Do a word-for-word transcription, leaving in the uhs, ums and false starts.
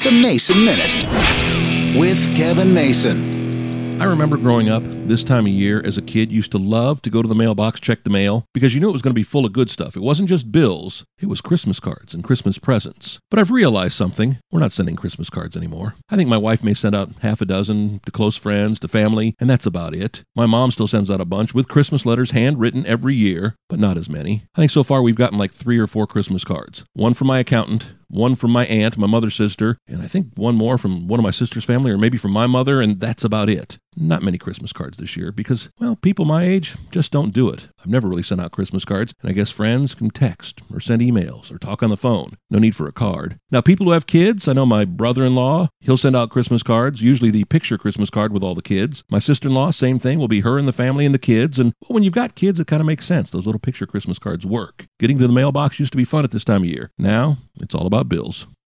The Mason Minute with Kevin Mason. I remember growing up this time of year as a kid, used to love to go to the mailbox, check the mail, because you knew it was going to be full of good stuff. It wasn't just bills, it was Christmas cards and Christmas presents. But I've realized something. We're not sending Christmas cards anymore. I think my wife may send out half a dozen to close friends, to family, and that's about it. My mom still sends out a bunch with Christmas letters handwritten every year, but not as many. I think so far we've gotten like three or four Christmas cards. One from my accountant, one from my aunt, my mother's sister, and I think one more from one of my sister's family, or maybe from my mother, and that's about it. Not many Christmas cards this year because, well, people my age just don't do it. I've never really sent out Christmas cards, and I guess friends can text or send emails or talk on the phone. No need for a card. Now, people who have kids, I know my brother-in-law, he'll send out Christmas cards, usually the picture Christmas card with all the kids. My sister-in-law, same thing, will be her and the family and the kids, and well, when you've got kids, it kind of makes sense. Those little picture Christmas cards work. Getting to the mailbox used to be fun at this time of year. Now, it's all about bills.